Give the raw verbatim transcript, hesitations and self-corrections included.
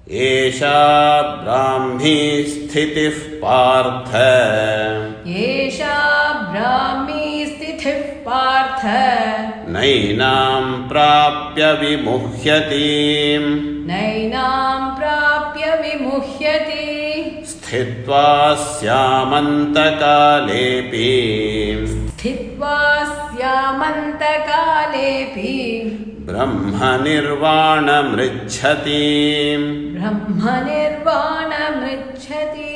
एषा ब्राह्मी स्थितिः पार्थ एषा ब्राह्मी स्थितिः पार्थ नैनां प्राप्य विमुह्यति नैनां प्राप्य विमुह्यति स्थित्वा स्यामन्तकालेऽपि स्थित्वा स्यामन्तकालेऽपि ब्रह्मनिर्वाणमृच्छति ब्रह्मनिर्वाणमृच्छति।